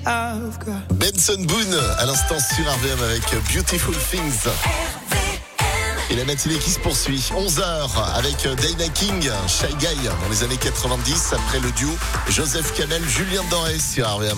Benson Boone, à l'instant sur RVM avec Beautiful Things. Et la matinée qui se poursuit, 11h avec Dana King, Shy Guy dans les années 90, après le duo Joseph Kamel, Julien Doré sur RVM.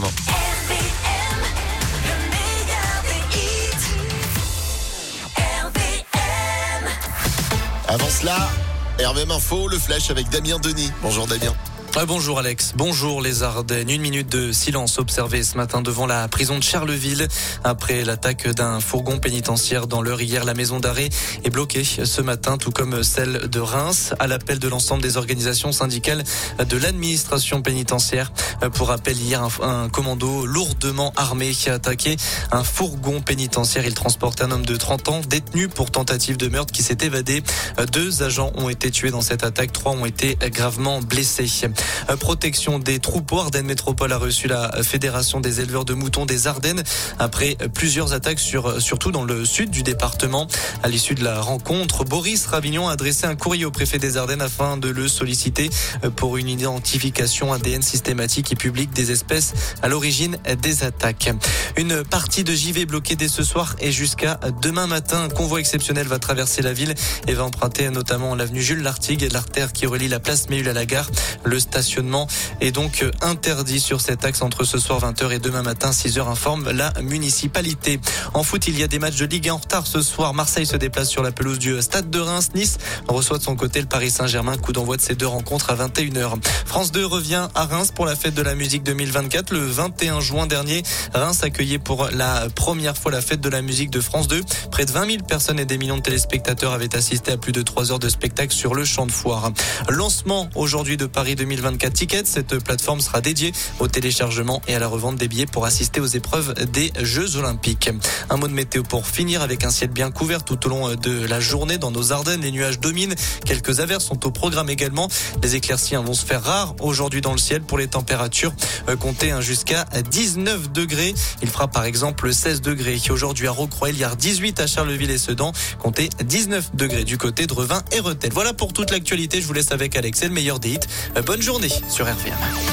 Avant cela, RVM Info, le flash avec Damien Denis. Bonjour Damien. Bonjour Alex, bonjour les Ardennes. 1 minute de silence observée ce matin devant la prison de Charleville. Après l'attaque d'un fourgon pénitentiaire dans l'heure hier, la maison d'arrêt est bloquée ce matin, tout comme celle de Reims, à l'appel de l'ensemble des organisations syndicales de l'administration pénitentiaire. Pour rappel, hier, un commando lourdement armé qui a attaqué un fourgon pénitentiaire. Il transportait un homme de 30 ans détenu pour tentative de meurtre qui s'est évadé. 2 agents ont été tués dans cette attaque, 3 ont été gravement blessés. Protection des troupeaux. Ardennes Métropole a reçu la Fédération des éleveurs de moutons des Ardennes après plusieurs attaques surtout dans le sud du département. À l'issue de la rencontre, Boris Ravignon a adressé un courrier au préfet des Ardennes afin de le solliciter pour une identification ADN systématique et publique des espèces à l'origine des attaques. Une partie de JV bloquée dès ce soir et jusqu'à demain matin. Un convoi exceptionnel va traverser la ville et va emprunter notamment l'avenue Jules Lartigue, l'artère qui relie la place Méhul à la gare. Le stationnement est donc interdit sur cet axe entre ce soir 20h et demain matin 6h, informe la municipalité. En foot, il y a des matchs de Ligue 1 en retard ce soir. Marseille se déplace sur la pelouse du Stade de Reims. Nice reçoit de son côté le Paris Saint-Germain. Coup d'envoi de ces 2 rencontres à 21h. France 2 revient à Reims pour la fête de la musique 2024. Le 21 juin dernier, Reims accueillait pour la première fois la fête de la musique de France 2. Près de 20 000 personnes et des millions de téléspectateurs avaient assisté à plus de 3 heures de spectacle sur le champ de foire. Lancement aujourd'hui de Paris 2024 Tickets. Cette plateforme sera dédiée au téléchargement et à la revente des billets pour assister aux épreuves des Jeux Olympiques. Un mot de météo pour finir avec un ciel bien couvert tout au long de la journée dans nos Ardennes. Les nuages dominent. Quelques averses sont au programme également. Les éclaircies vont se faire rares aujourd'hui dans le ciel. Pour les températures, comptez jusqu'à 19 degrés. Il fera par exemple 16 degrés aujourd'hui à Rocroi-Liard, 18 à Charleville et Sedan. Comptez 19 degrés du côté de Revin et Rethel. Voilà pour toute l'actualité. Je vous laisse avec Alex et le meilleur des hits. Bonne journée sur RVM.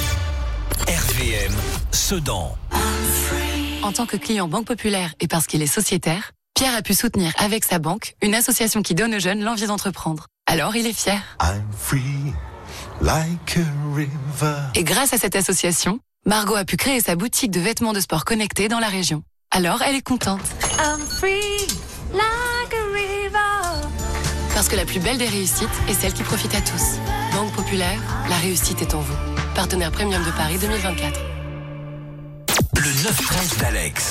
RVM, Sedan. En tant que client Banque Populaire et parce qu'il est sociétaire, Pierre a pu soutenir avec sa banque une association qui donne aux jeunes l'envie d'entreprendre. Alors il est fier. I'm free, like a river. Et grâce à cette association, Margot a pu créer sa boutique de vêtements de sport connectés dans la région. Alors elle est contente. I'm free, like a river. Parce que la plus belle des réussites est celle qui profite à tous. Banque Populaire, la réussite est en vous. Partenaire premium de Paris 2024. Le 9-13 d'Alex.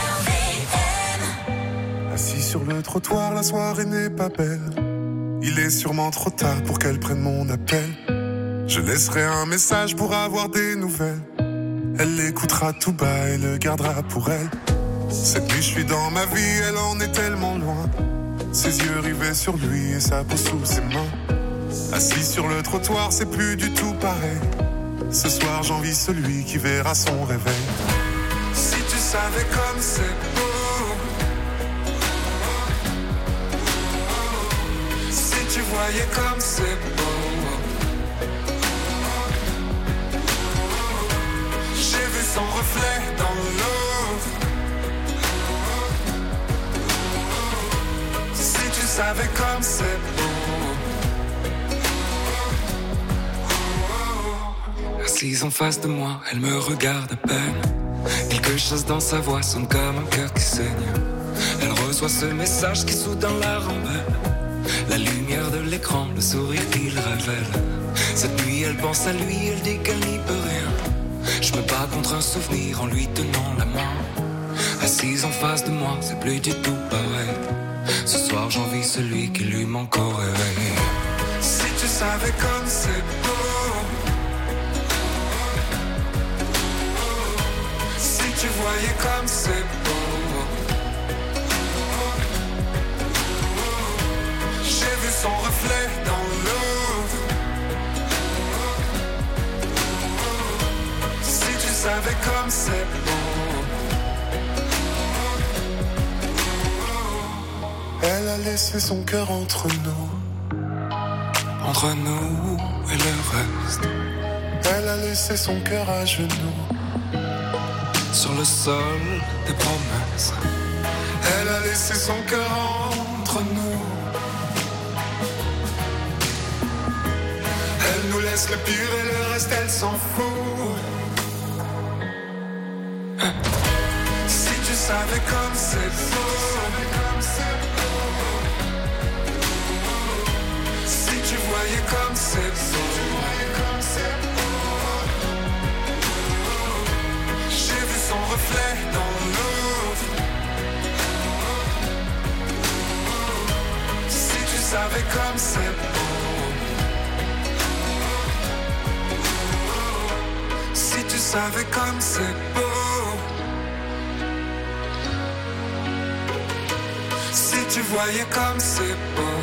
Assis sur le trottoir, la soirée n'est pas belle. Il est sûrement trop tard pour qu'elle prenne mon appel. Je laisserai un message pour avoir des nouvelles. Elle l'écoutera tout bas et le gardera pour elle. Cette nuit je suis dans ma vie, elle en est tellement loin. Ses yeux rivés sur lui et sa peau sous ses mains. Assis sur le trottoir, c'est plus du tout pareil. Ce soir j'envie celui qui verra son réveil. Si tu savais comme c'est beau, si tu voyais comme c'est beau. J'ai vu son reflet dans l'eau. Si tu savais comme c'est beau. Assise en face de moi, elle me regarde à peine. Quelque chose dans sa voix sonne comme un cœur qui saigne. Elle reçoit ce message qui soudain la rembelle. La lumière de l'écran, le sourire qu'il révèle. Cette nuit elle pense à lui, elle dit qu'elle n'y peut rien. Je me bats contre un souvenir en lui tenant la main. Assise en face de moi, c'est plus du tout pareil. Ce soir j'envie celui qui lui manque au réveil. Si tu savais comme c'est beau. Tu voyais comme c'est beau. J'ai vu son reflet dans l'eau. Si tu savais comme c'est beau. Elle a laissé son cœur entre nous. Entre nous et le reste. Elle a laissé son cœur à genoux. sur le sol des promesses. Elle a laissé son cœur entre nous. Elle nous laisse le pire et le reste elle s'en fout. Si tu savais comme c'est beau. Si tu voyais comme c'est beau. J'ai vu son reflet dans l'eau. Si tu savais comme c'est beau. Si tu savais comme c'est beau. Si tu voyais comme c'est beau.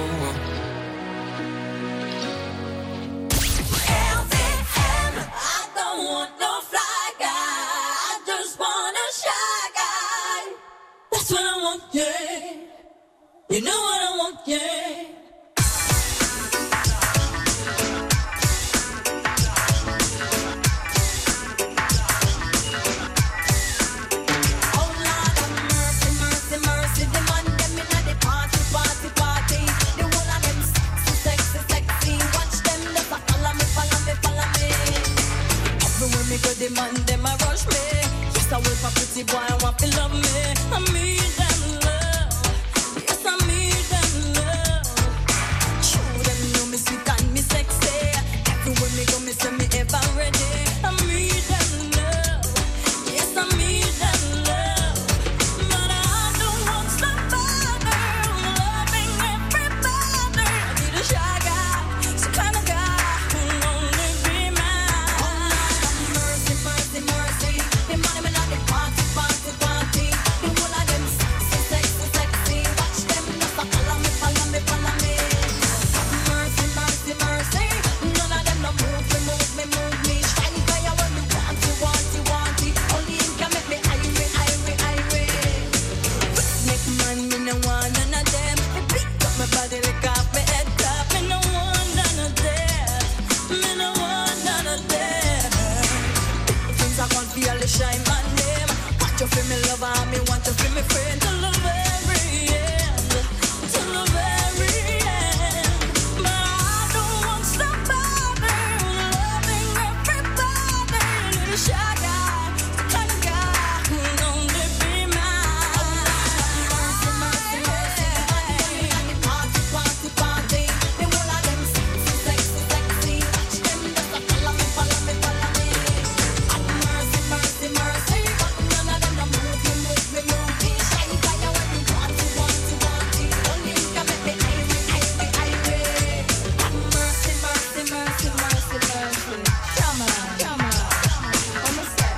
You know what I want, yeah. The man, them a rush me. Yes, I will for pretty boy, I want to love me. I need them love. Yes, I need them love. True, them know me sweet and me sexy. Everywhere me go, me say me ever ready. I need them love. Yes, I need them love. But I don't want somebody loving everybody. I need a shy guy, some kind of guy who only be mine. Mercy, the money me like the party. The whole of them so sexy. Watch them just a follow me. Mercy. None of them no move me. Shine fire when me want it. Only him can make me irate. Make man, me no want none of them. Me pick up my body, lick off my head top. Me no want none of them. Things I can't feel the shine man them. Want you feel me lover, me want you feel me friend. Till the very end. But I don't want somebody loving everybody. Need a shy guy, the kind of guy who only be mine. Mercy. The party. The whole of them so sexy. Watch them just a follow me. Mercy. None of them no move me. Shine fire when me want it. Only you can make me irate. Mercy. Come on. Almost there.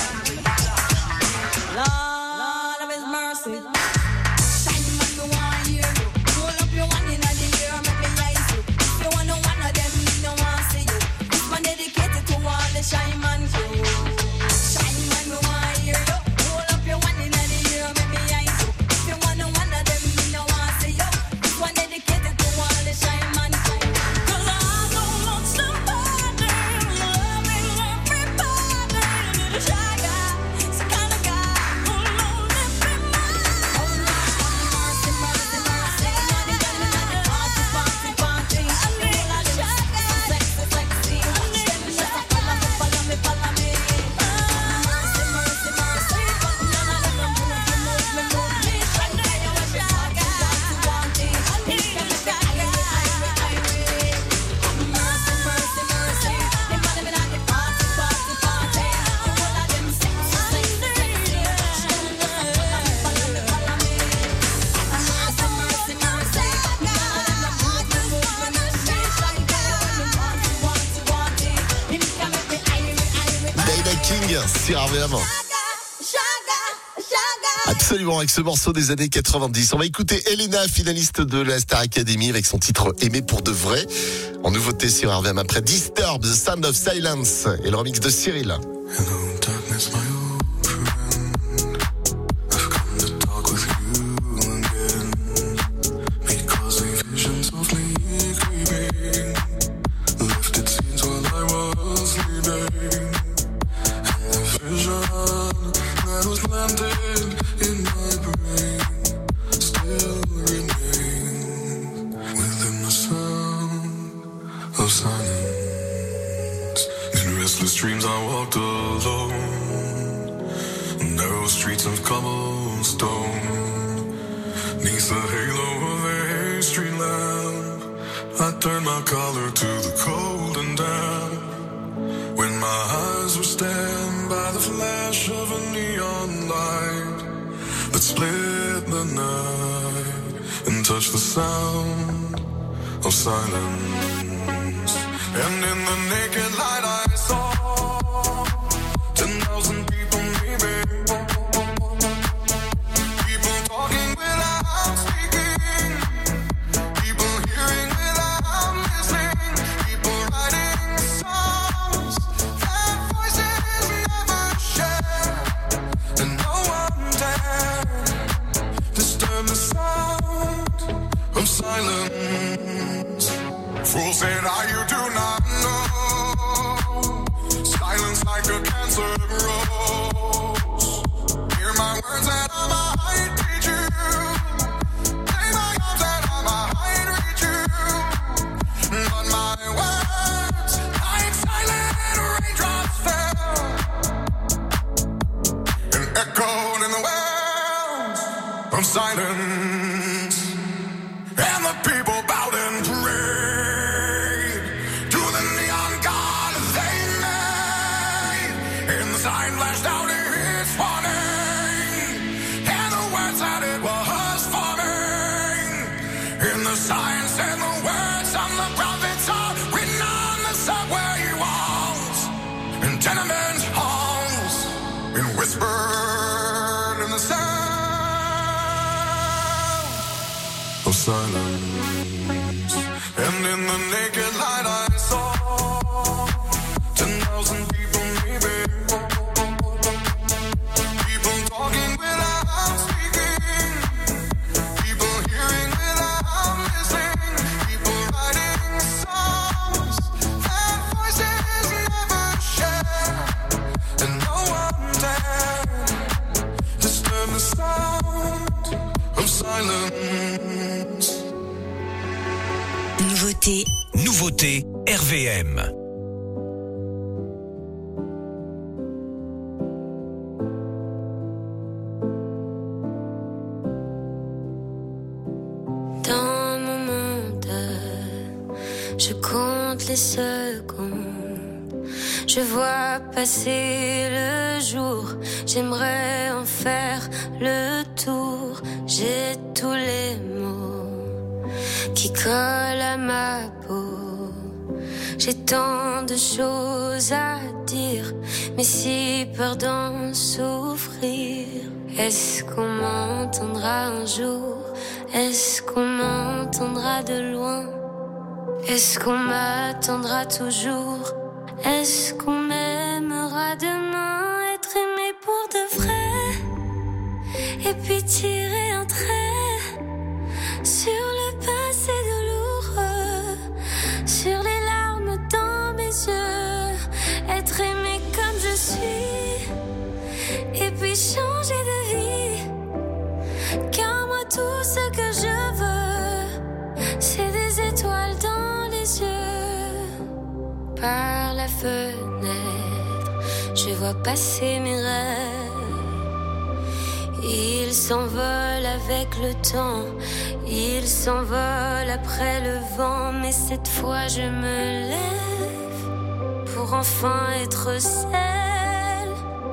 Lord of His mercy. Shine man, me want hear you. Hold up your one in the air, make me eyes you. If you want one of them, me no want see you. This man dedicated to all the shine man crew. Shine man, me want hear you. Hold up your one in the air, make me eyes you. If you want one of them, me no want see you. This one dedicated to all the shine man crew. 'Cause I don't want somebody loving everybody. Need a shy guy, some kind of guy who only be mine. Mercy. Party. I need a shy guy, sexy. Watch them just a follow me. Mercy. None of them no move me. Shine fire when me want it. I need a shy guy, irate. Mercy. The money me like the party. The whole of them sexy. Watch them just a follow me. Mercy. None of them no move me. Shine fire when me want it. Him can make me irate. Dana King sur RVM. Absolument, avec ce morceau des années 90. On va écouter Elena, finaliste de la Star Academy, avec son titre Aimé pour de vrai. En nouveauté sur RVM après Disturb, The Sound of Silence et le remix de Cyril. Hello, darkness, my old friend. I've come to talk with you again. Because a vision softly creeping lifted scenes while I was sleeping. And the vision echoes landed in my brain still remain within the sound of silence. In restless dreams I walked alone, narrow streets of cobblestone, neath the halo of a street lamp. I turned my collar to the cold and damp. When my eyes were stabbed by the flash of a neon light that split the night and touched the sound of silence. And in the naked light I saw 10,000 people maybe, people talking without speaking, people hearing without listening, people writing songs that voices never share, and no one dared disturb the sound of silence. Fool said, you do not know. Silence like a cancer grows. Hear my words that I might teach you. Lay my arms that I might reach you. But my words, like silent raindrops fell and echoed in the wells of silence. And the people bowed and prayed to the neon god they made. And the sign flashed out its warning, and the words that it was forming. And the sign said the words of the prophets are written on the subway walls and tenement halls, and whispered in the sound of silence. And in the naked light I saw 10,000 people maybe, people talking without speaking, people hearing without listening, people writing songs that voices never share, and no one dared disturb the sound of silence. Nouveauté RVM. Dans mon monde, je compte les secondes. Je vois passer le jour. J'aimerais en faire le tour. J'ai tous les mots qui collent à ma peau. J'ai tant de choses à dire, mais si peur d'en souffrir. Est-ce qu'on m'entendra un jour? Est-ce qu'on m'entendra de loin? Est-ce qu'on m'attendra toujours? Est-ce qu'on m'aimera demain? Être aimé pour de vrai, et puis tirer un trait sur le passé douloureux, sur les larmes dans mes yeux. Être aimé comme je suis, et puis changer de vie. Car moi tout ce que je veux, c'est des étoiles dans les yeux. Par la fenêtre, je vois passer mes rêves. Ils s'envolent avec le temps, ils s'envolent après le vent. Mais cette fois je me lève pour enfin être celle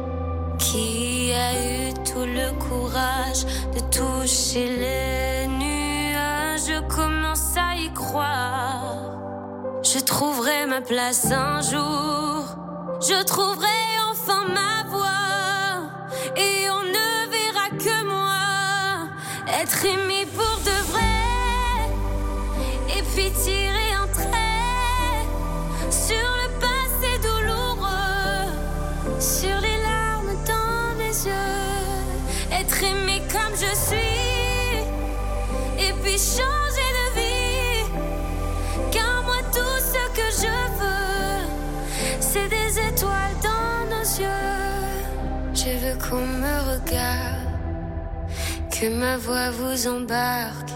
qui a eu tout le courage de toucher les nuages. Je commence à y croire. Je trouverai ma place un jour. Je trouverai enfin ma voix. Et on ne verra que moi. Être aimé pour de vrai. Et puis tirer un trait sur le passé douloureux, sur les larmes dans mes yeux. Être aimé comme je suis, et puis changer de vie. Car moi tout ce que je veux, c'est des étoiles dans nos yeux. Je veux qu'on me regard, que ma voix vous embarque.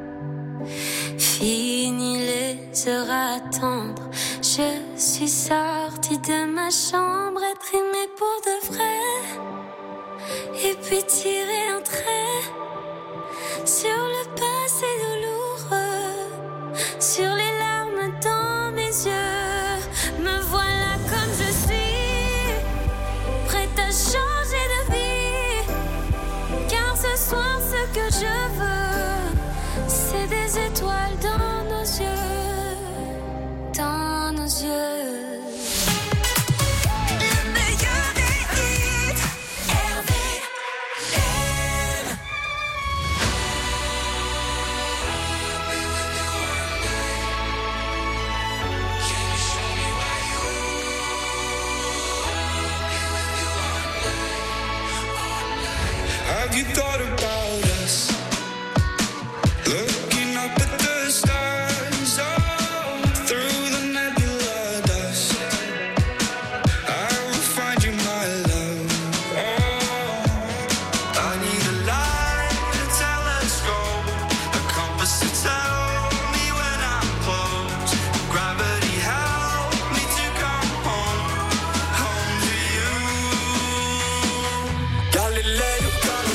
Fini les heures à attendre. Je suis sortie de ma chambre, être aimée pour de vrai, et puis tirer un trait sur le passé douloureux, sur les larmes dans mes yeux. Me voilà comme je suis, prête à changer de vie, car ce soir ce que je veux, c'est des étoiles dans nos yeux, dans nos yeux. Have you thought about us? Looking up at the stars, oh, through the nebula dust. I will find you, my love. Oh, I need a light, a telescope, a compass to tell me when I'm close. Gravity help me to come home, home to you. Galileo.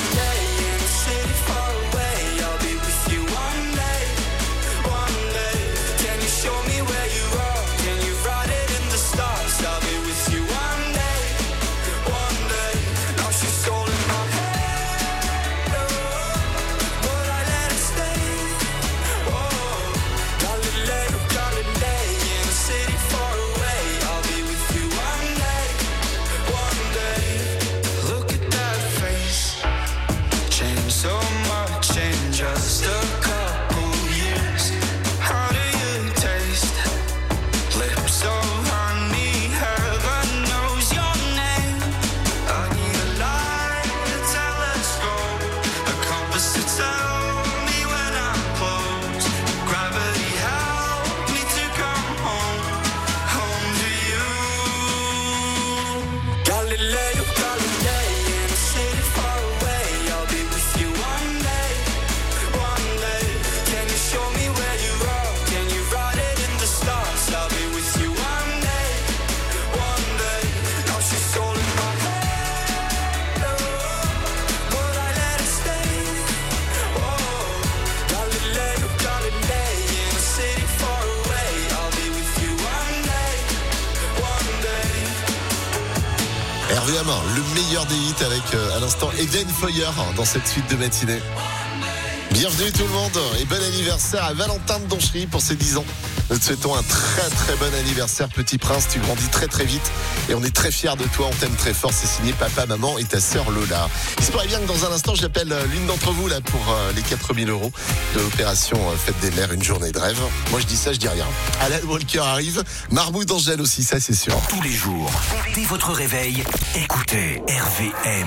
RVM, le meilleur des hits avec à l'instant Eden Foyer dans cette suite de matinée. Bienvenue tout le monde et bon anniversaire à Valentin de Donchery pour ses 10 ans. Nous te souhaitons un très très bon anniversaire Petit Prince, tu grandis très très vite et on est très fiers de toi, on t'aime très fort, c'est signé papa, maman et ta sœur Lola. Il se pourrait bien que dans un instant j'appelle l'une d'entre vous là pour les 4 000 € de l'opération Fête des Mères, une journée de rêve. Moi je dis ça, je dis rien. Alan Walker arrive, Marmou d'Angèle aussi, ça c'est sûr. Tous les jours, dès votre réveil, écoutez RVM.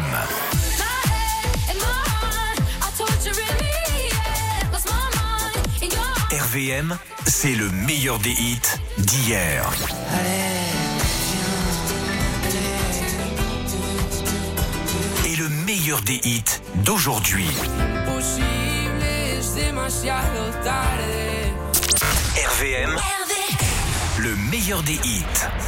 RVM, c'est le meilleur des hits d'hier. Et le meilleur des hits d'aujourd'hui. RVM, le meilleur des hits.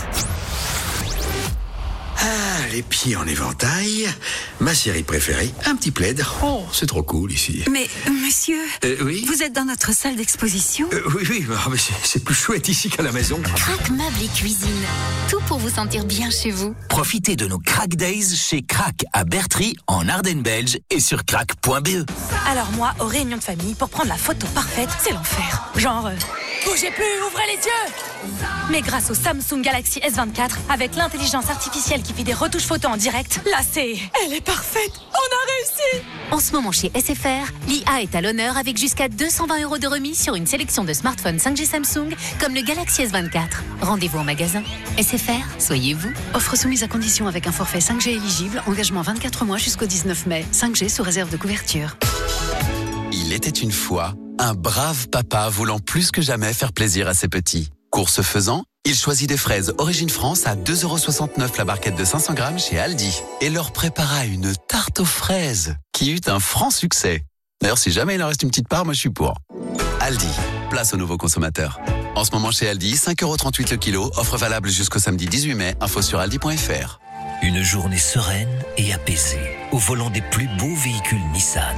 Ah, les pieds en éventail, ma série préférée, un petit plaid. Oh, c'est trop cool ici. Mais, monsieur, oui, vous êtes dans notre salle d'exposition ? Oui, mais c'est plus chouette ici qu'à la maison. Crac Meubles et Cuisine, tout pour vous sentir bien chez vous. Profitez de nos Crac Days chez Crac à Bertry, en Ardennes belge et sur crac.be. Alors moi, aux réunions de famille, pour prendre la photo parfaite, c'est l'enfer. Genre, bougez plus, ouvrez les yeux. Mais grâce au Samsung Galaxy S24, avec l'intelligence artificielle qui fait des retouches photos en direct, là elle est parfaite. On a réussi. En ce moment chez SFR, l'IA est à l'honneur avec jusqu'à 220 € de remise sur une sélection de smartphones 5G Samsung comme le Galaxy S24. Rendez-vous en magasin. SFR, soyez vous. Offre soumise à condition avec un forfait 5G éligible, engagement 24 mois jusqu'au 19 mai. 5G sous réserve de couverture. Il était une fois un brave papa voulant plus que jamais faire plaisir à ses petits. Course faisant, Il choisit des fraises Origine France à 2,69€ la barquette de 500 grammes chez Aldi. Et leur prépara une tarte aux fraises qui eut un franc succès. D'ailleurs, si jamais il en reste une petite part, moi je suis pour. Aldi, place aux nouveaux consommateurs. En ce moment chez Aldi, 5,38€ le kilo, offre valable jusqu'au samedi 18 mai, info sur aldi.fr. Une journée sereine et apaisée, au volant des plus beaux véhicules Nissan.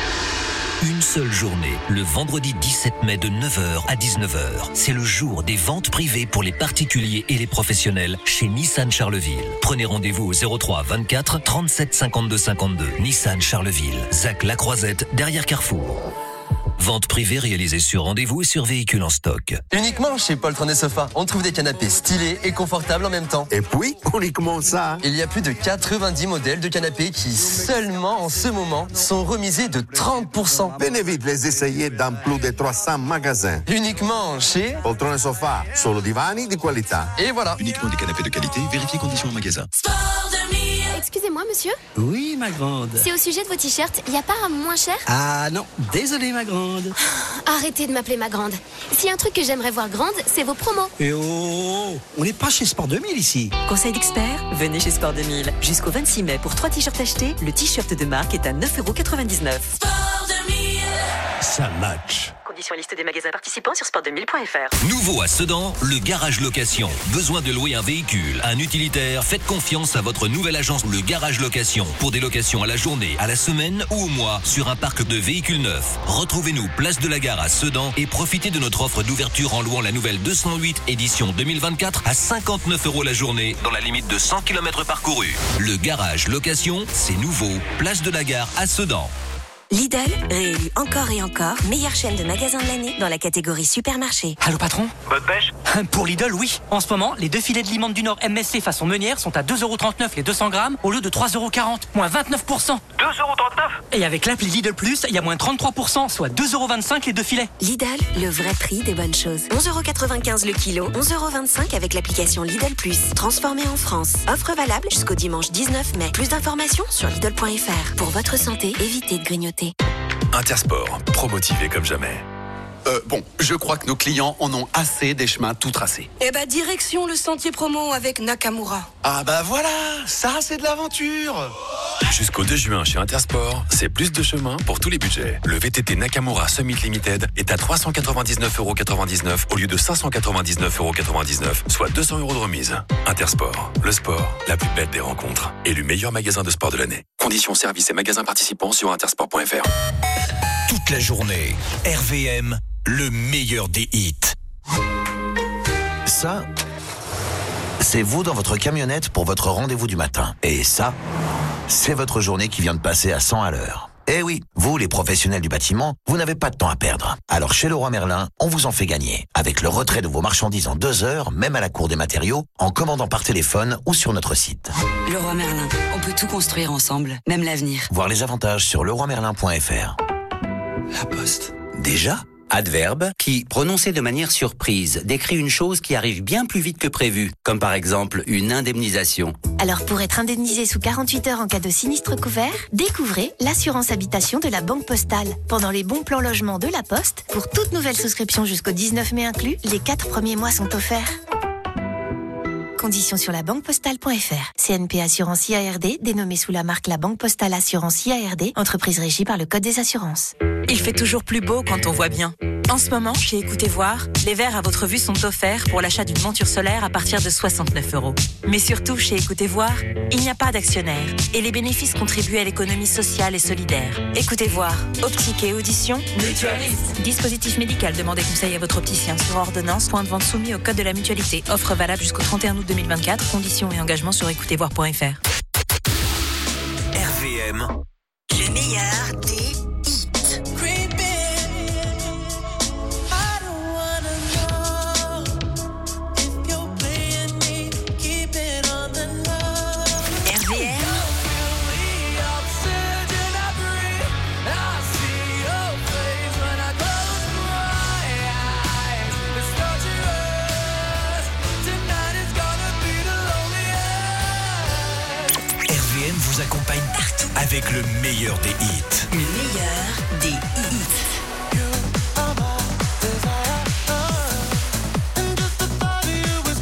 Une seule journée, le vendredi 17 mai de 9h à 19h. C'est le jour des ventes privées pour les particuliers et les professionnels chez Nissan Charleville. Prenez rendez-vous au 03 24 37 52 52. Nissan Charleville, Zac La Croisette, derrière Carrefour. Vente privée réalisée sur rendez-vous et sur véhicule en stock. Uniquement chez Poltron et Sofa, on trouve des canapés stylés et confortables en même temps. Et puis, uniquement ça. Il y a plus de 90 modèles de canapés qui, seulement en ce moment, sont remisés de 30%. Venez vite les essayer dans plus de 300 magasins. Uniquement chez Poltron et Sofa, solo divani di qualità. Et voilà. Uniquement des canapés de qualité, vérifiez conditions en magasin. Excusez-moi, monsieur. Oui, ma grande. C'est au sujet de vos t-shirts. Il n'y a pas un moins cher? Ah non, désolé, ma grande. Arrêtez de m'appeler ma grande. S'il y a un truc que j'aimerais voir grande, c'est vos promos. Et oh, on n'est pas chez Sport 2000 ici. Conseil d'expert, venez chez Sport 2000. Jusqu'au 26 mai, pour 3 t-shirts achetés, le t-shirt de marque est à 9,99€. Sport 2000. Ça match. Conditions et liste des magasins participants sur sport2000.fr. Nouveau à Sedan, le garage location. Besoin de louer un véhicule, un utilitaire? Faites confiance à votre nouvelle agence, le garage location. Pour des locations à la journée, à la semaine ou au mois, sur un parc de véhicules neufs. Retrouvez-nous place de la Gare à Sedan et profitez de notre offre d'ouverture en louant la nouvelle 208 édition 2024 à 59€ la journée, dans la limite de 100 km parcourus. Le garage location, c'est nouveau. Place de la Gare à Sedan. Lidl, réélu encore et encore, meilleure chaîne de magasins de l'année dans la catégorie supermarché. Allô patron? Bonne pêche. Pour Lidl, oui. En ce moment, les 2 filets de limande du Nord MSC façon meunière sont à 2,39€ les 200 grammes au lieu de 3,40€, moins 29%. 2,39€? Et avec l'appli Lidl Plus, il y a moins 33%, soit 2,25€ les 2 filets. Lidl, le vrai prix des bonnes choses. 11,95€ le kilo, 11,25€ avec l'application Lidl Plus. Transformé en France. Offre valable jusqu'au dimanche 19 mai. Plus d'informations sur Lidl.fr. Pour votre santé, évitez de grignoter. Intersport, pro-motivé comme jamais. Bon, je crois que nos clients en ont assez des chemins tout tracés. Eh ben, direction le sentier promo avec Nakamura. Ah bah voilà, ça c'est de l'aventure. Jusqu'au 2 juin chez Intersport, c'est plus de chemin pour tous les budgets. Le VTT Nakamura Summit Limited est à 399,99€ au lieu de 599,99€, soit 200€ de remise. Intersport, le sport, la plus belle des rencontres. Élu meilleur magasin de sport de l'année. Conditions, services et magasins participants sur intersport.fr. Toute la journée, RVM, le meilleur des hits. Ça, c'est vous dans votre camionnette pour votre rendez-vous du matin. Et ça, c'est votre journée qui vient de passer à 100 à l'heure. Eh oui, vous, les professionnels du bâtiment, vous n'avez pas de temps à perdre. Alors chez Leroy Merlin, on vous en fait gagner. Avec le retrait de vos marchandises en 2 heures, même à la cour des matériaux, en commandant par téléphone ou sur notre site. Leroy Merlin, on peut tout construire ensemble, même l'avenir. Voir les avantages sur leroymerlin.fr. La Poste. Déjà ? Adverbe qui, prononcé de manière surprise, décrit une chose qui arrive bien plus vite que prévu, comme par exemple une indemnisation. Alors pour être indemnisé sous 48 heures en cas de sinistre couvert, découvrez l'assurance habitation de la Banque Postale. Pendant les bons plans logement de la Poste, pour toute nouvelle souscription jusqu'au 19 mai inclus, les 4 premiers mois sont offerts. Conditions sur labanquepostale.fr. CNP Assurance IARD, dénommée sous la marque La Banque Postale Assurance IARD, entreprise régie par le Code des assurances. Il fait toujours plus beau quand on voit bien. En ce moment, chez Écoutez Voir, les verres à votre vue sont offerts pour l'achat d'une monture solaire à partir de 69€. Mais surtout, chez Écoutez Voir, il n'y a pas d'actionnaire et les bénéfices contribuent à l'économie sociale et solidaire. Écoutez Voir, optique et audition, mutualiste. Dispositif médical, demandez conseil à votre opticien sur ordonnance, point de vente soumis au Code de la mutualité. Offre valable jusqu'au 31 août 2024. Conditions et engagements sur écoutezvoir.fr. RVM. Le meilleur des vous accompagne partout avec le meilleur des hits. Le meilleur des hits.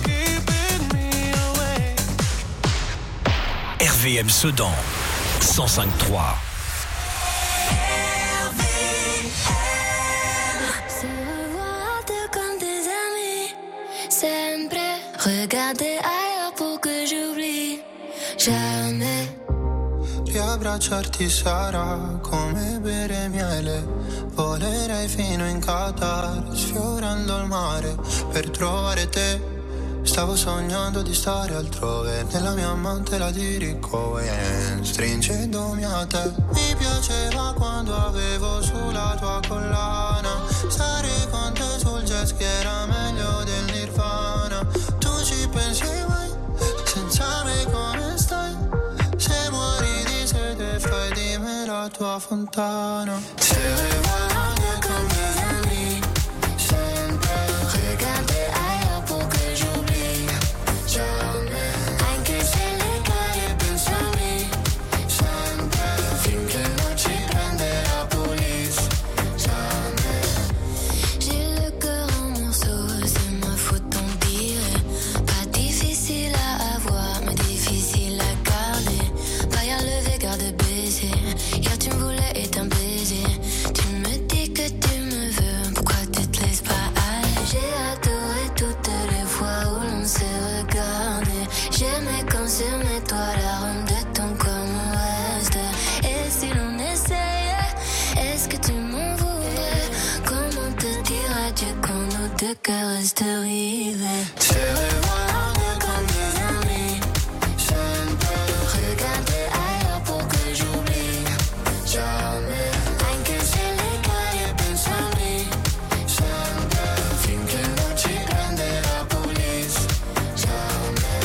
RVM Sedan 105.3. Regarder ailleurs pour que j'oublie jamais. Riabbracciarti sarà come bere miele. Volerei fino in Qatar, sfiorando il mare per trovare te. Stavo sognando di stare altrove, nella mia mantela di Ricohen, stringendomi a te. Mi piaceva quando avevo sulla tua collana, stare con te sul jet ski era meglio del Nirvana. Tu ci pensi mai, senza me come stai? Se muori di sete fai di me la tua fontana. Se vado con mes amis, sempre regarder ailleurs pour que j'oublie jamais. Anche se le caie pensami, sempre finché non ci prende la police, jamais. J'ai le cœur en morceaux, c'est ma faute on dirait. Pas difficile à avoir, mais difficile à garder. Baillard levé, garde baisé. Hier tu me voulais et t'un baiser. Tu me dis que tu me veux, pourquoi tu te laisses pas aller? J'ai adoré toutes les fois où l'on s'est regardé. J'aimais quand j'aimais toi, l'arôme de ton corps me reste. Et si l'on essayait, est-ce que tu m'en voudrais? Comment te dire adieu quand nos deux cœurs restent rivés? C'est revoir comme des amis, sempre regarder ailleurs pour que j'oublie jamais. Anche se le caie pensami, sempre finché non ci prende la police, jamais.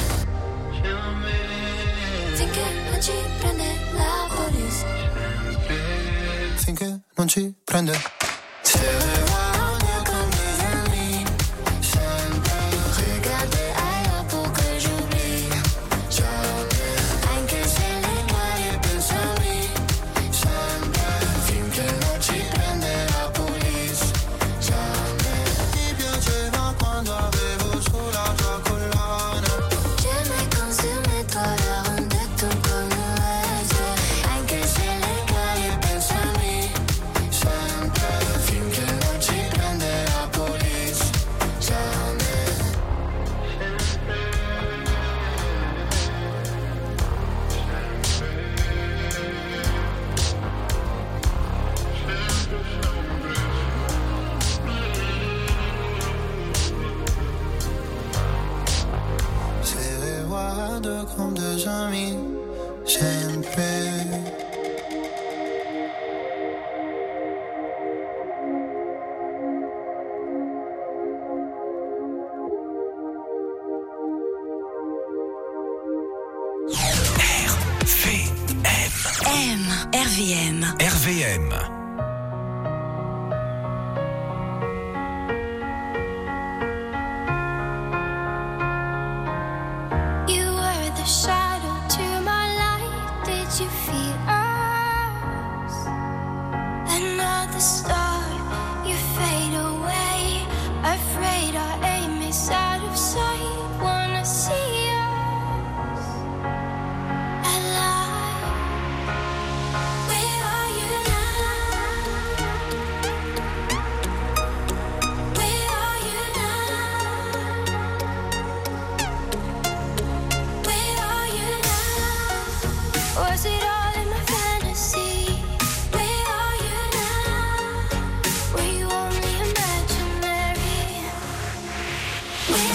Finché non ci prende la police, finché non ci prende. Se revoir comme des amis, sempre regarder ailleurs pour que j'oublie jamais. Anche se le caie pensami, sempre finché non ci prende la police, jamais. Mi piaceva quando avevo sulla tua collana. J'aimais quand j'aimais toi, l'arôme de ton corps me reste. Anche se le caie pensami, sempre finché non ci prende la police, jamais. Se reguardo comme des amis, sempre. RVM. RVM. You were the shadow to my light. Did you feel us? Another star, you fade away. Afraid our aim is out of sight. Wanna see us alive. Where are you now? Where are you now? Where are you now? Was it all in my fantasy? Where are you now? Were you only imaginary? Where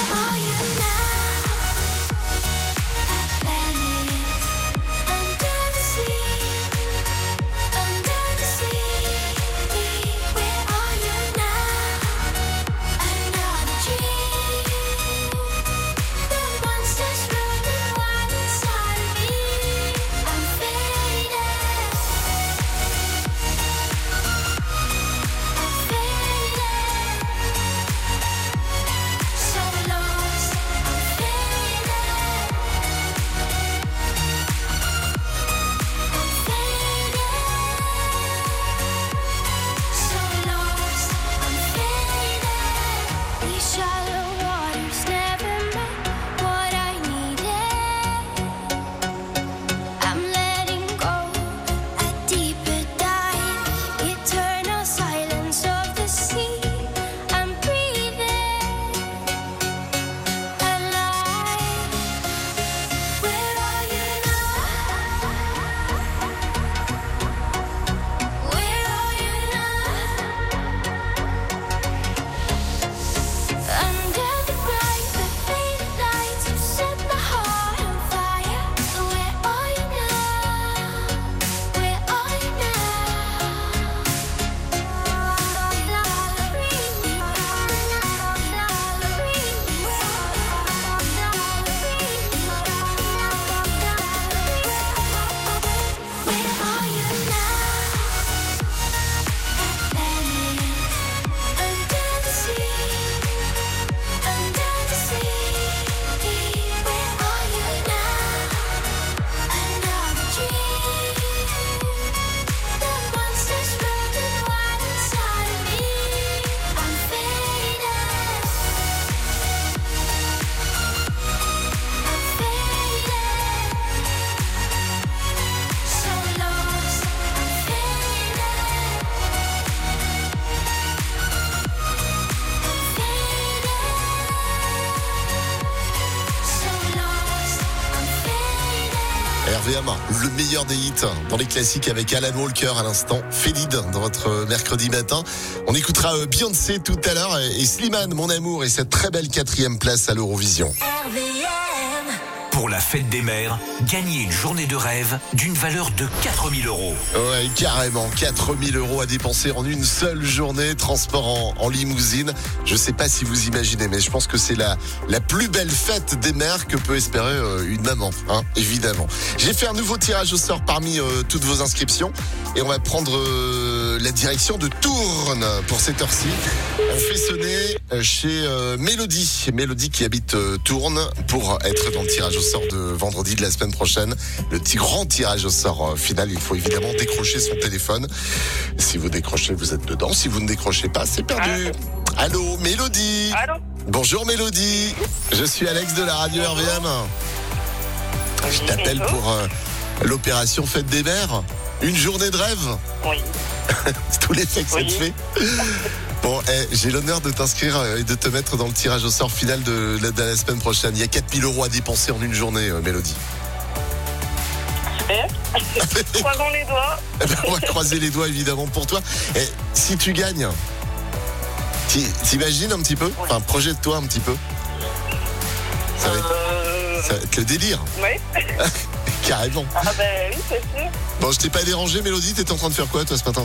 RVM, le meilleur des hits dans les classiques avec Alan Walker à l'instant, Félide dans votre mercredi matin. On écoutera Beyoncé tout à l'heure et Slimane, mon amour, et cette très belle 4e place à l'Eurovision. Pour la fête des mères, gagnez une journée de rêve d'une valeur de 4 000 €. Ouais, carrément, 4 000 € à dépenser en une seule journée, transport en limousine. Je sais pas si vous imaginez, mais je pense que c'est la plus belle fête des mères que peut espérer une maman, hein, évidemment. J'ai fait un nouveau tirage au sort parmi toutes vos inscriptions et on va prendre la direction de Tourne pour cette heure-ci. On fait sonner chez Mélodie qui habite Tourne pour être dans le tirage au sort de vendredi de la semaine prochaine. Le petit grand tirage au sort final. Il faut évidemment décrocher son téléphone. Si vous décrochez, vous êtes dedans. Si vous ne décrochez pas, c'est perdu. Allô, Mélodie. Allô. Bonjour Mélodie. Je suis Alex de la radio RVM. Je t'appelle pour l'opération Fête des Mères. Une journée de rêve. Oui. C'est tous les faits que ça te fait. Bon, j'ai l'honneur de t'inscrire et de te mettre dans le tirage au sort final de la semaine prochaine. Il y a 4 000 € à dépenser en une journée, Mélodie. Super. Croisons les doigts. On va croiser les doigts évidemment pour toi. Et si tu gagnes, t'imagines un petit peu ? Enfin, projette-toi un petit peu. Ça va être le délire. Oui. Carrément. Ah ben oui, c'est sûr. Bon, je t'ai pas dérangé, Mélodie. T'étais en train de faire quoi, toi, ce matin ?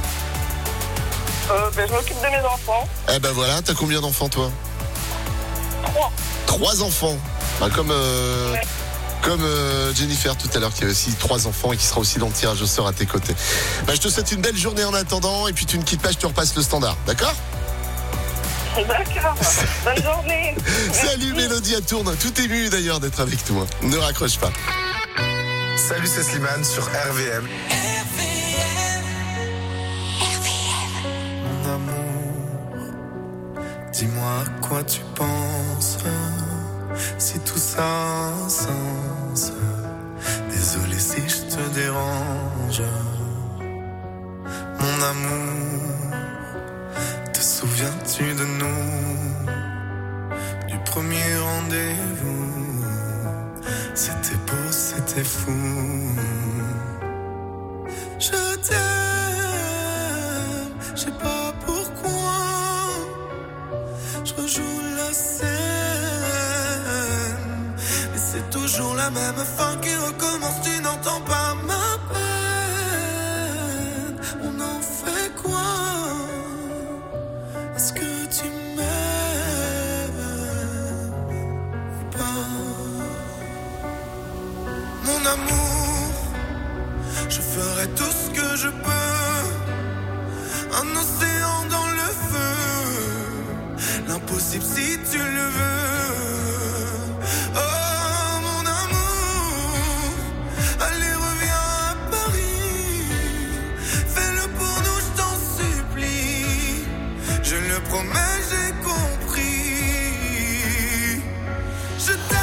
Je m'occupe de mes enfants. Eh ben voilà, t'as combien d'enfants, toi ? 3. 3 enfants. Bah, comme Jennifer tout à l'heure, qui a aussi 3 enfants et qui sera aussi dans le tirage au sort à tes côtés. Bah, je te souhaite une belle journée en attendant, et puis tu ne quittes pas, je te repasse le standard, d'accord ? D'accord. Bonne journée. Salut Mélodie à Tourne, tout ému d'ailleurs d'être avec toi. Ne raccroche pas. Salut, c'est Slimane sur RVM. Mon amour, dis-moi à quoi tu penses, si tout ça a un sens. Désolé si je te dérange. Mon amour, te souviens-tu de nous, du premier rendez-vous? C'était beau, c'était fou. Je t'aime, je sais pas pourquoi. Je rejoue la scène, mais c'est toujours la même fin qui recommence. Tu n'entends pas ma peine. On en fait quoi? Est-ce que tu m'aimes ou pas? Mon amour, je ferai tout ce que je peux. Un océan dans le feu, l'impossible si tu le veux. Oh mon amour, allez reviens à Paris. Fais-le pour nous, je t'en supplie. Je le promets, j'ai compris. Je t'aime.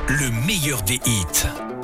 le meilleur des hits.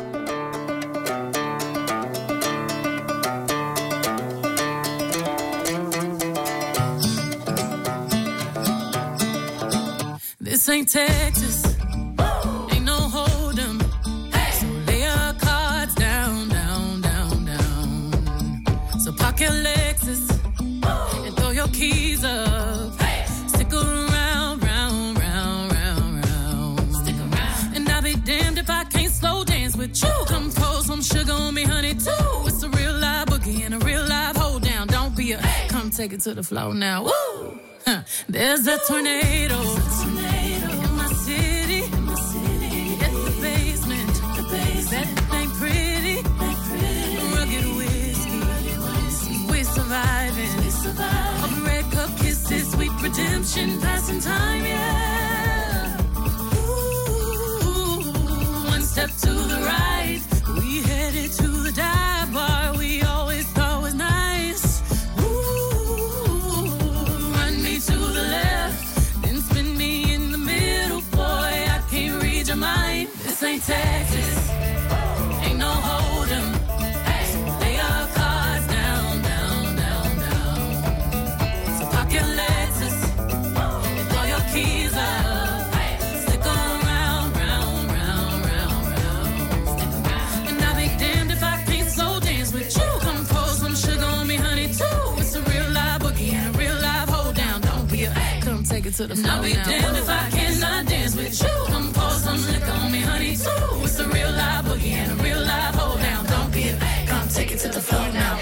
This ain't Texas, ain't no hold'em. So lay your cards down, down, down, down. So park your Lexus and throw your keys up. Stick around, round, round, round, round. Stick around. And I'll be damned if I can't slow dance with you. Come pour some sugar on me, honey, too. It's a real live boogie and a real live hold down. Don't be a come take it to the floor now. Woo! There's a tornado. In my city. At the basement. That ain't pretty. Rugged whiskey. We're surviving. Of red cup kisses, sweet redemption, passing time, yeah. Ooh, one step to the right. We headed to the dive bar we always thought was nice. Ooh, run me to the left, then spin me in the middle, boy. I can't read your mind. This ain't Texas, ain't no hold'em. Lay your cards down, down, down, down. So park your Lexus and throw your keys up. Stick around, round, round, round, round. Stick around. And I'll be damned if I can't slow dance with you. Come pour some sugar on me, honey, too. It's a real live boogie and a real live hold down. Don't be a come take it to the floor. I'll be damned if I cannot dance with you. Come pour some liquor on me, honey, too. It's a real live boogie and a real live hold down. Don't be a come take it to the floor now.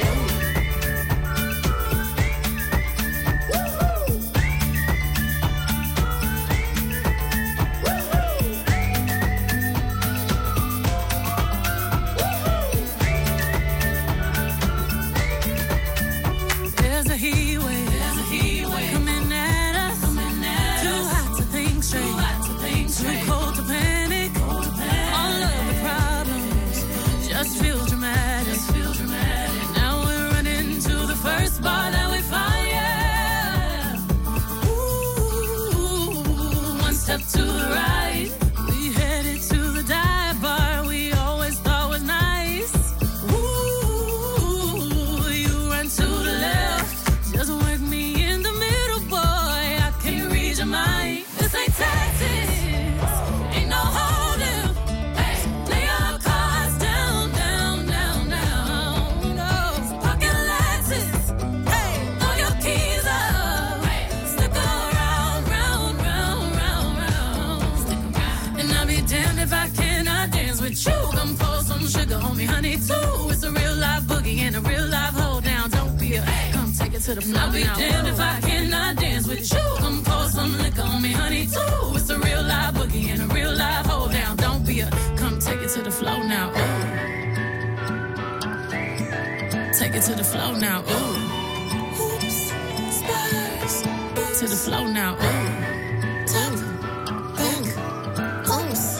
There's a heat wave coming at us. Too hot to think straight, too cold to panic. All of the problems just feel dramatic. Now we're running to the first bar that we find, yeah. Ooh, one step to the right. We headed to the dive bar we always thought was nice. Ooh, you run to the left, just work me in the middle, boy. I can't read your mind. This ain't Texas, ain't no hold'em. Lay your cards down, down, down, down. No, pocket Lexus, throw your keys up. Stick around, round, round, round, round. Stick around. And I'll be damned if I cannot dance with you. Come pour some sugar on me, honey, too. It's a real live boogie and a real live hold down. Don't be a come take it to the floor. I'll be damned if I cannot dance with you. Come pour some liquor on me, honey, too. It's a real live boogie and a real live hold down. Don't be a come take it to the floor now. Ooh. Take it to the floor now. Ooh. Hoops, spurs, to the floor now. Ooh. Top, back, hoops.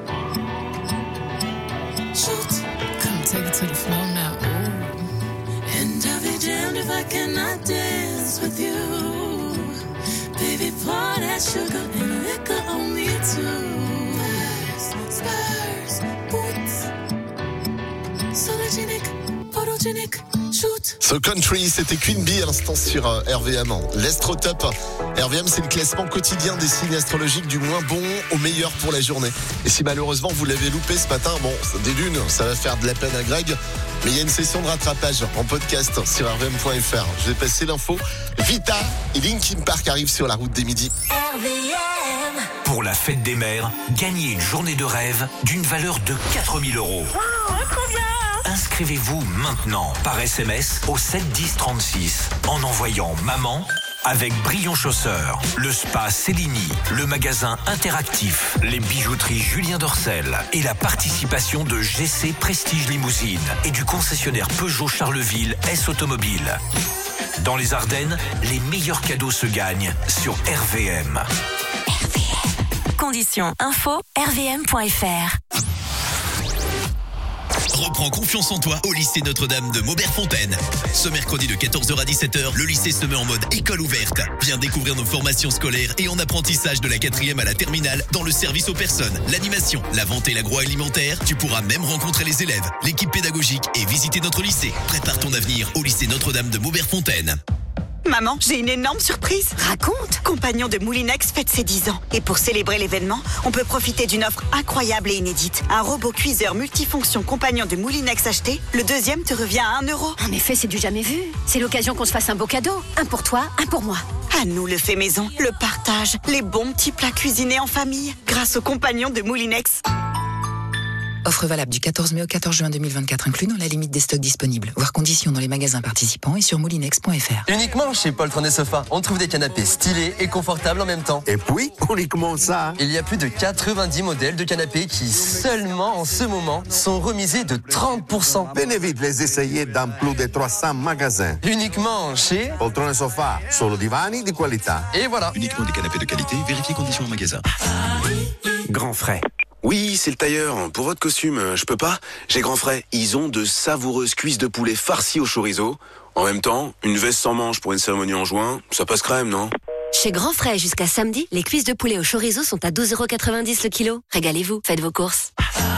Shoot, come take it to the floor now. Ooh. And I'll be damned if I cannot dance with you. Baby, pour that sugar and liquor on me too. Spurs, boots, sologenic, photogenic, shoot. So Country, c'était Queen Bee à l'instant sur RVM. L'Astrotop. RVM, c'est le classement quotidien des signes astrologiques du moins bon au meilleur pour la journée. Et si malheureusement vous l'avez loupé ce matin, bon, des lunes, ça va faire de la peine à Greg. Mais il y a une session de rattrapage en podcast sur rvm.fr. Je vais passer l'info. Vita et Linkin Park arrivent sur la route des midis. RVM. Pour la fête des mères, gagnez une journée de rêve d'une valeur de 4 000 €. Inscrivez-vous maintenant par SMS au 7 10 36 en envoyant maman avec Brillant Chausseur, le spa Céline, le magasin interactif, les bijouteries Julien Dorcel et la participation de GC Prestige Limousine et du concessionnaire Peugeot Charleville S Automobile. Dans les Ardennes, les meilleurs cadeaux se gagnent sur RVM. Conditions info rvm.fr. reprends confiance en toi au lycée Notre-Dame de Maubert-Fontaine. Ce mercredi de 14h à 17h, le lycée se met en mode école ouverte. Viens découvrir nos formations scolaires et en apprentissage de la 4e à la terminale dans le service aux personnes, l'animation, la vente et l'agroalimentaire. Tu pourras même rencontrer les élèves, l'équipe pédagogique et visiter notre lycée. Prépare ton avenir au lycée Notre-Dame de Maubert-Fontaine. Maman, j'ai une énorme surprise. Raconte. Compagnon de Moulinex fête ses 10 ans. Et pour célébrer l'événement, on peut profiter d'une offre incroyable et inédite. Un robot cuiseur multifonction Compagnon de Moulinex acheté, le deuxième te revient à 1 euro. En effet, c'est du jamais vu. C'est l'occasion qu'on se fasse un beau cadeau. Un pour toi, un pour moi. À nous le fait maison, le partage, les bons petits plats cuisinés en famille, grâce aux Compagnons de Moulinex. Offre valable du 14 mai au 14 juin 2024, inclus dans la limite des stocks disponibles. Voir conditions dans les magasins participants et sur moulinex.fr. Uniquement chez Poltron et Sofa, on trouve des canapés stylés et confortables en même temps. Et puis, uniquement ça. Il y a plus de 90 modèles de canapés qui, seulement en ce moment, sont remisés de 30%. Venez vite les essayer dans plus de 300 magasins. Uniquement chez Poltron et Sofa, solo divani di qualità. Et voilà. Uniquement des canapés de qualité, vérifiez conditions en magasin. Grand frais. Oui, c'est le tailleur. Pour votre costume, je peux pas. J'ai Grand frais. Ils ont de savoureuses cuisses de poulet farcies au chorizo. En même temps, une veste sans manches pour une cérémonie en juin, ça passe crème, non? Chez Grand Frais, jusqu'à samedi, les cuisses de poulet au chorizo sont à 12,90 € le kilo. Régalez-vous, faites vos courses.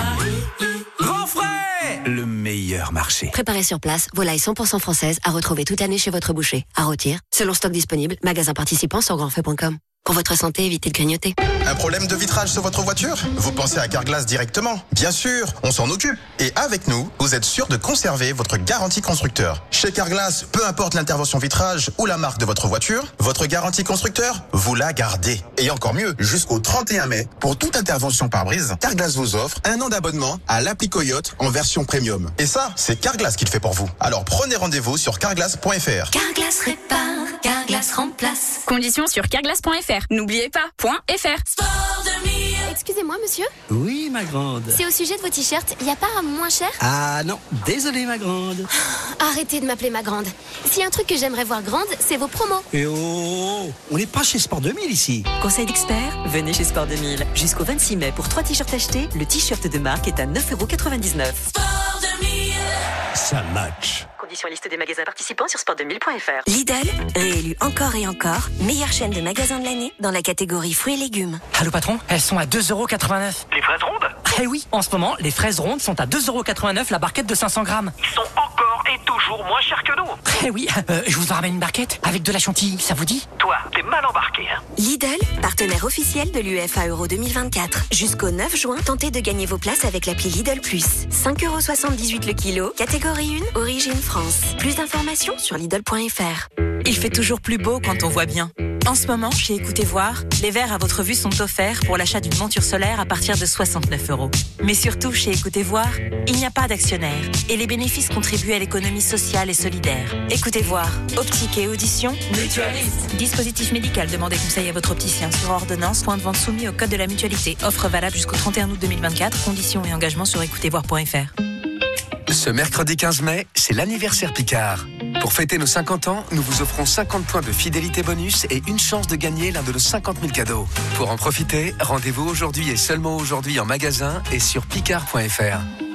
Grand frais, le meilleur marché. Préparez sur place, volaille 100% française à retrouver toute l'année chez votre boucher. À rôtir, selon stock disponible, magasin participant sur grandfrais.com. Pour votre santé, évitez de grignoter. Un problème de vitrage sur votre voiture? Vous pensez à Carglass directement? Bien sûr, on s'en occupe. Et avec nous, vous êtes sûr de conserver votre garantie constructeur. Chez Carglass, peu importe l'intervention vitrage ou la marque de votre voiture, votre garantie constructeur, vous la gardez. Et encore mieux, jusqu'au 31 mai, pour toute intervention pare-brise, Carglass vous offre 1 an d'abonnement à l'appli Coyote en version premium. Et ça, c'est Carglass qui le fait pour vous. Alors prenez rendez-vous sur carglass.fr. Carglass répare, Carglass remplace. Conditions sur carglass.fr. N'oubliez pas, .fr. Excusez-moi, monsieur. Oui, ma grande. C'est au sujet de vos t-shirts. Il n'y a pas un moins cher? Ah non, désolé, ma grande. Arrêtez de m'appeler ma grande. S'il y a un truc que j'aimerais voir grande, c'est vos promos. Et oh, on n'est pas chez Sport 2000 ici. Conseil d'expert, venez chez Sport 2000. Jusqu'au 26 mai, pour 3 t-shirts achetés, le t-shirt de marque est à 9,99 €. Sport 2000. Ça match. Conditions et liste des magasins participants sur sport2000.fr. Lidl, réélu encore et encore, meilleure chaîne de magasins de l'année dans la catégorie fruits et légumes. Allô patron, elles sont à 2,89 €. Les fraises rondes? Eh oui, en ce moment, les fraises rondes sont à 2,89 € la barquette de 500 grammes. Ils sont encore et toujours moins chers que nous. Eh oui, je vous en ramène une barquette avec de la chantilly, ça vous dit? Toi, t'es mal embarqué, hein. Lidl, partenaire officiel de l'UEFA Euro 2024. Jusqu'au 9 juin, tentez de gagner vos places avec l'appli Lidl Plus. 5,78 € le kilo, catégorie 1, origine France. Plus d'informations sur Lidl.fr. Il fait toujours plus beau quand on voit bien. En ce moment, chez Écoutez Voir, les verres à votre vue sont offerts pour l'achat d'une monture solaire à partir de 69 €. Mais surtout, chez Écoutez Voir, il n'y a pas d'actionnaire et les bénéfices contribuent à l'économie sociale et solidaire. Écoutez Voir, optique et audition, mutualiste. Dispositif médical, demandez conseil à votre opticien sur ordonnance, point de vente soumis au code de la mutualité. Offre valable jusqu'au 31 août 2024, conditions et engagements sur écoutezvoir.fr. Ce mercredi 15 mai, c'est l'anniversaire Picard. Pour fêter nos 50 ans, nous vous offrons 50 points de fidélité bonus et une chance de gagner l'un de nos 50 000 cadeaux. Pour en profiter, rendez-vous aujourd'hui et seulement aujourd'hui en magasin et sur picard.fr.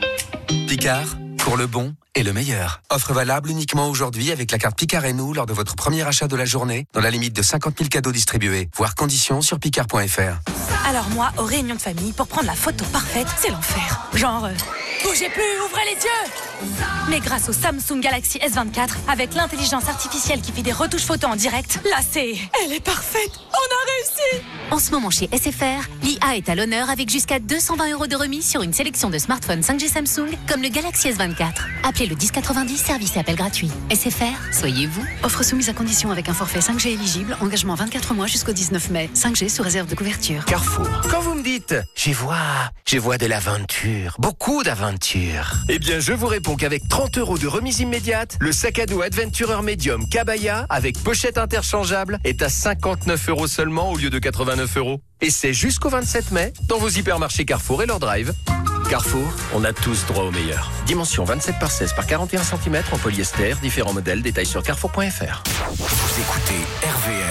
Picard, pour le bon et le meilleur. Offre valable uniquement aujourd'hui avec la carte Picard et nous lors de votre premier achat de la journée, dans la limite de 50 000 cadeaux distribués. Voir conditions sur picard.fr. Alors moi, aux réunions de famille, pour prendre la photo parfaite, c'est l'enfer. Genre, bougez plus, ouvrez les yeux. Mais grâce au Samsung Galaxy S24, avec l'intelligence artificielle qui fait des retouches photos en direct, là elle est parfaite. On a réussi. En ce moment chez SFR, l'IA est à l'honneur avec jusqu'à 220 € de remise sur une sélection de smartphones 5G Samsung comme le Galaxy S24. Appelez le 1090, service et appel gratuit. SFR, soyez vous. Offre soumise à condition avec un forfait 5G éligible, engagement 24 mois jusqu'au 19 mai. 5G sous réserve de couverture. Carrefour. Quand vous me dites, j'y vois de l'aventure, beaucoup d'aventure. Eh bien, je vous réponds qu'avec 30 € de remise immédiate, le sac à dos Adventurer Medium Kabaya avec pochette interchangeable est à 59 € seulement au lieu de 89 €. Et c'est jusqu'au 27 mai dans vos hypermarchés Carrefour et leur drive. Carrefour, on a tous droit au meilleur. Dimension 27 par 16 par 41 cm en polyester, différents modèles, détails sur carrefour.fr. Vous écoutez RVM.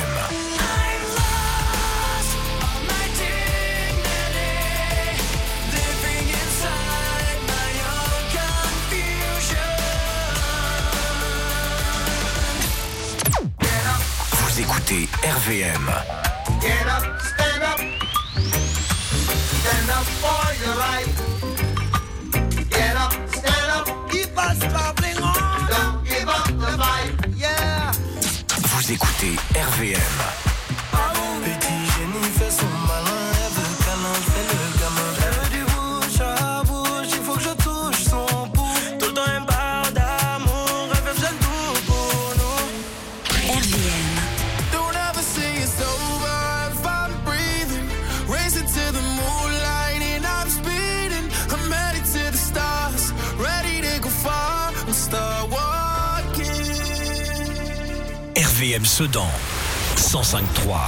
RVM. Get up, stand up. Stand up for your right. Get up, stand up. Keep us traveling on. Don't give up the fight. Yeah. Vous écoutez RVM. Petit génie fait son malin. Elle veut câlin, fait le gamin. Elle veut du bouche à bouche. Il faut que je touche son pouls. Tout le temps elle parle d'amour. Elle veut que je tout pour nous. RVM. Don't ever say it's over if I'm breathing. Racing to the moonlight and I'm speeding. I'm headed to the stars, ready to go far and start walking. RVM Sedan 105.3.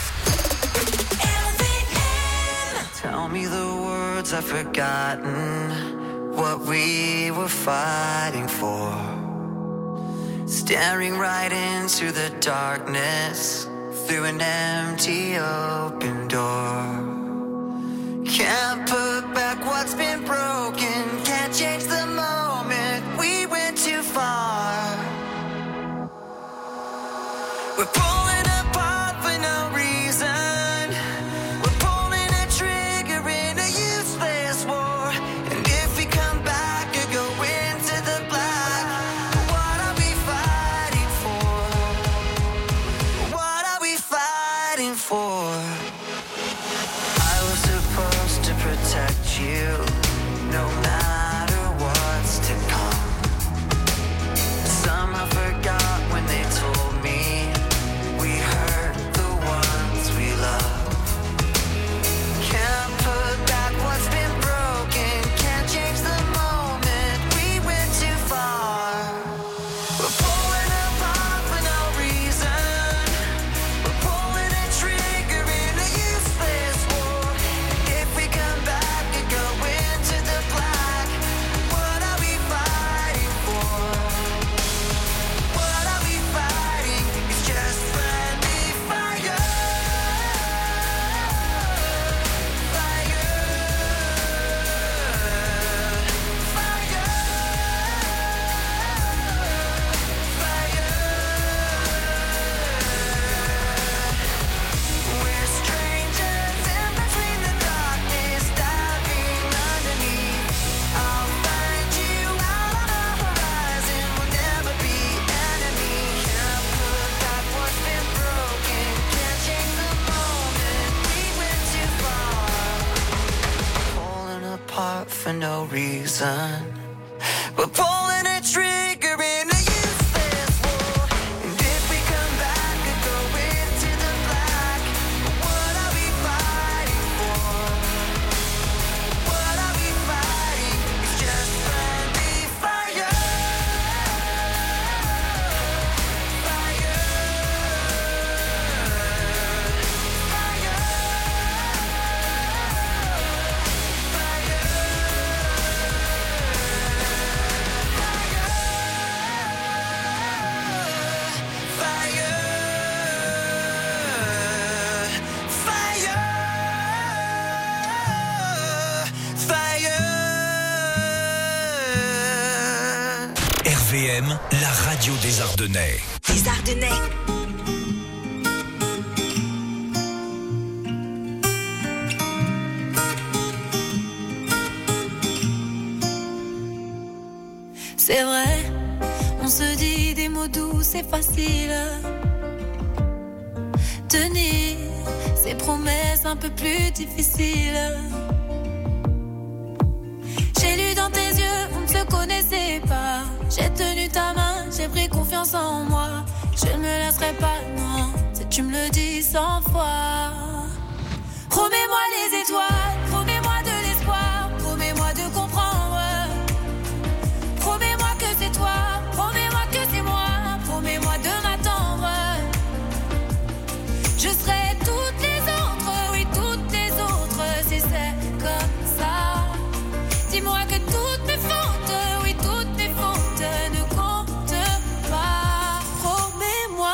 Tell me the words I've forgotten, what we were fighting for. Staring right into the darkness, through an empty open door. Can't put back what's been broken, can't change the moment, we went too far. We're pulling apart for no reason. We're pulling a trigger in a useless war. And if we come back and go into the black, what are we fighting for? What are we fighting for? I was supposed to protect you, no matter what's to come. Somehow forgot when they told me we hurt the ones we love. Can't put back what's been broken, can't change the moment, we went too far. We're pulling apart for no reason. We're pulling a trigger in a useless war. And if we come back and go into the black, what are we fighting for? What are we fighting? It's just friendly fire. We're strangers in between the darkness, diving underneath. I'll find you out on the horizon. We'll never be enemies. Can't put back what's been broken. Can't change the moment. We went too far. Falling apart for no reason. We're pulling a trigger in a useless war. And if we come back and go into the black, what are we fighting for? What are we fighting? It's just friendly fire. RVM, la radio des Ardennais. Les Ardennais. C'est vrai, on se dit des mots doux, c'est facile. Tenir ces promesses un peu plus difficiles. J'ai lu dans tes yeux, on ne se connaissait pas. J'ai tenu ta main, j'ai pris confiance en moi. Je ne me laisserai pas, non, si tu me le dis 100 fois. Promets-moi les étoiles, promets-moi de l'espoir, promets-moi de comprendre. Promets-moi que c'est toi, promets-moi que c'est moi, promets-moi de m'attendre. Je serai toutes les autres, oui toutes les autres, si c'est comme ça. Dis-moi que toutes mes fautes, oui toutes mes fautes ne comptent pas. Promets-moi.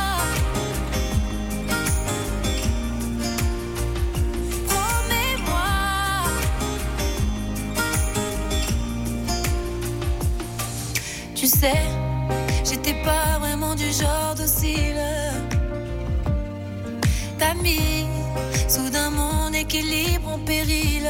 Promets-moi. Tu sais, j'étais pas vraiment du genre docile. t'a mis. Soudain mon équilibre en péril.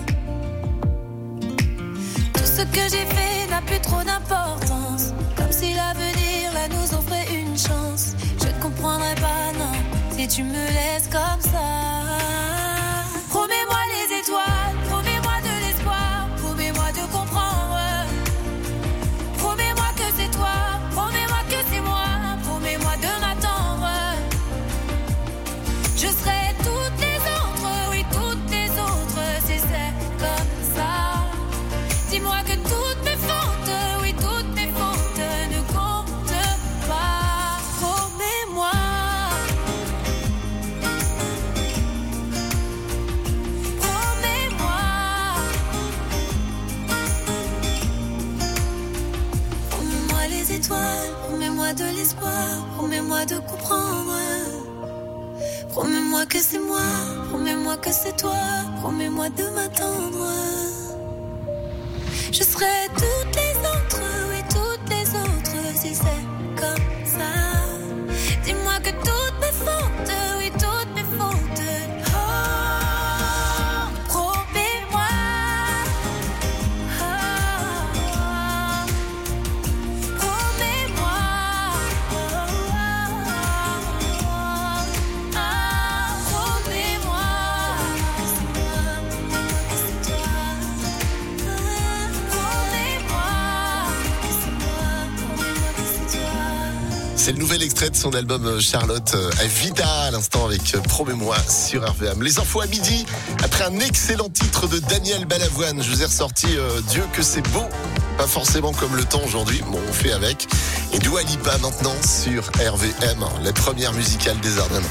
Tout ce que j'ai fait n'a plus trop d'importance. Comme si l'avenir là nous offrait une chance. Je ne comprendrai pas, non, si tu me laisses comme ça. Promets-moi les étoiles, promets-moi de l'espoir, promets-moi de comprendre. Promets-moi que c'est toi, promets-moi que c'est moi, promets-moi de m'attendre. Je serai toutes les autres, oui toutes les autres, si c'est comme ça. Dis-moi que toutes mes fautes, oui toutes mes fautes ne comptent pas. Promets-moi. Promets-moi. Promets-moi les étoiles, promets-moi de l'espoir, promets-moi de comprendre. Promets-moi que c'est moi, promets-moi que c'est toi, promets-moi de m'attendre. Je serai toutes les autres, oui toutes les autres, si c'est comme ça. Dis-moi que toutes mes fautes, oui toutes mes fautes. Oh, promets-moi. Oh, promets-moi. Oh, promets-moi. C'est le nouvel extrait de son album Charlotte Vida à l'instant avec Promets-moi sur RVM. Les infos à midi, après un excellent titre de Daniel Balavoine, je vous ai ressorti Dieu que c'est beau, pas forcément comme le temps aujourd'hui, bon on fait avec. Et Dua Lipa maintenant sur RVM, la première musicale des Ardennes.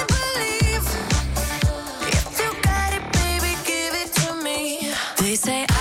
They say